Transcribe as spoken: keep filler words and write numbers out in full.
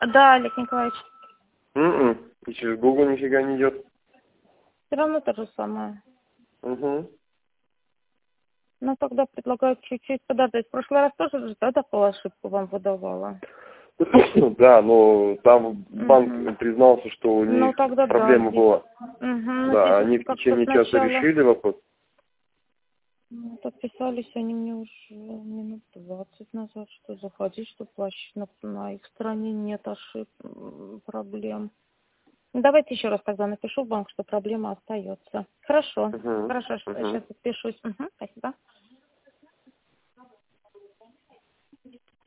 Да, Олег Николаевич. М-м. И через Google нифига не идет. Все равно то же самое. Угу. Ну, тогда предлагаю чуть-чуть подождать. В прошлый раз тоже же, да, такую ошибку вам выдавала? Да, но там банк Угу. признался, что у Ну, них тогда да, проблема здесь. была. Угу. Да, Здесь они в как-то течение часа сначала... решили вопрос. Ну, подписались они мне уже минут двадцать назад, что заходи, что плащ на, на их стороне нет ошибок, проблем. Ну, давайте еще раз тогда напишу в банк, что проблема остается. Хорошо. Угу. Хорошо, что я Угу. сейчас подпишусь. Угу, спасибо.